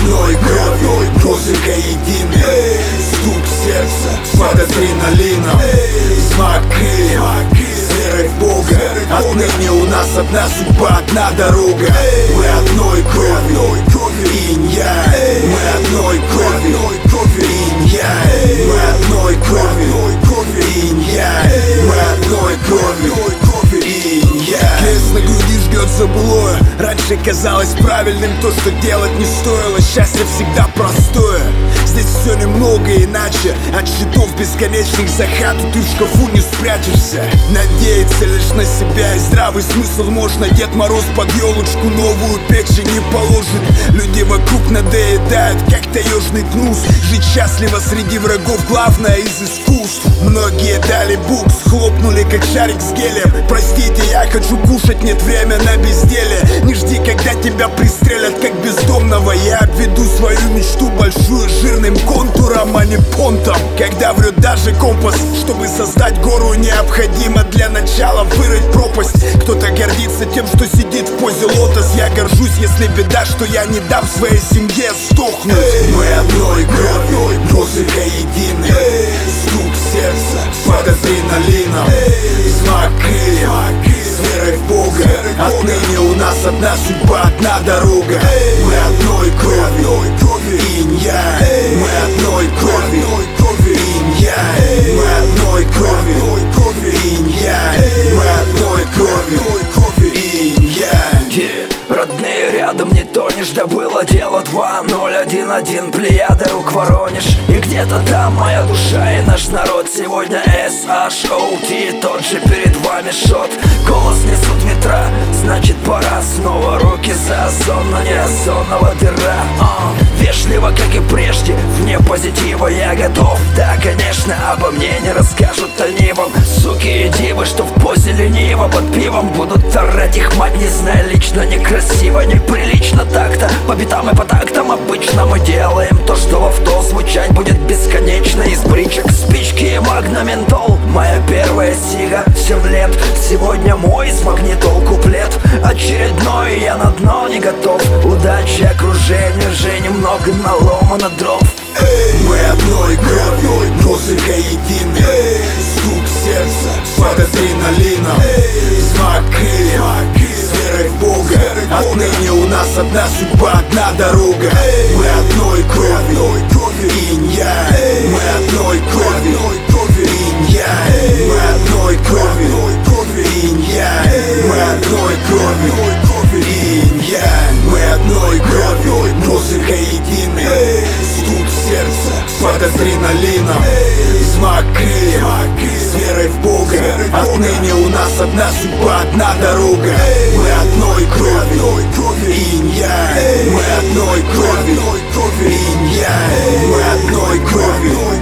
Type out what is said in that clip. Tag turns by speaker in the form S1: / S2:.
S1: одной крови, музыка единая, стук сердца под адреналином, смоки с верой в Бога. Отныне у нас одна судьба, одна дорога. Мы одной крови, инь-янь. Мы одной крови, инь-янь. Мы одной крови, инь-янь. Мы одной крови, инь-янь. Крест на груди ждет заблоя. Раньше казалось правильным то, что делать не стоило. Счастье всегда простое. Здесь все немного иначе. От счетов бесконечных за хату ты в шкафу не спрячешься. Надеяться лишь на себя и здравый смысл можно. Дед Мороз под елочку новую печень не положит. Люди вокруг надоедают, как таежный гнус. Жить счастливо среди врагов главное из искусств. Многие дали букс, хлопнули как шарик с гелем. Простите, я хочу кушать, нет время на безделие. Не жди, когда тебя пристрелят как бездомного. Я обведу свою мечту большую жирным контуром, а не понтом. Когда врет даже компас, чтобы создать гору, необходимо для начала вырыть пропасть. Кто-то гордится тем, что сидит в позе лотос. Я горжусь, если беда, что я не дам своей семье сдохнуть. Мы одной кровью, музыка единая, стук сердца под адреналином, смоки с верой в Бога. Отныне у нас одна судьба, одна дорога. Мы одной крови, инь-янь. Мы одной крови, инь-янь. Мы одной крови, инь-янь. Мы одной крови, инь-янь.
S2: Родные рядом, не тонешь, да было дело 2011, Плеяда, рук Воронеж. И где-то там моя душа и наш народ. Сегодня SHOT, тот же перед вами шот. Голос несут ветра, значит пора снова. Руки за озон, но не озонного дыра. Вежливо, как и прежде, вне позитива я готов. Да, конечно, обо мне не расскажут они вам. Суки и дивы, что в позе лениво под пивом будут орать их мать, не зная лично. Некрасиво, неприлично так-то. По битам и по тактам обычно мы делаем то, что в авто звучать будет бесконечно. Из бричек, спички и магноментол. Моя первая сига, 7 лет. Сегодня мой с магнитол куплет. Очередной, я на дно не готов. Удачи окружению, же немного наломано дров.
S1: Мы одной кровью, музыка единая, стук сердца под адреналином, смоки с верой в Бога. Отныне у нас одна судьба, одна дорога. Мы одной кровью, инь-янь. Мы одной крови, инь-янь. Мы одной крови, инь-янь. Мы одной крови, инь-янь. Мы одной кровью, музыка единая, стук сердца под адреналином, смоки с верой в Бога. Отныне у нас одна судьба, одна дорога. Мы одной крови, инь-янь. Мы одной крови, инь-янь. Мы одной крови,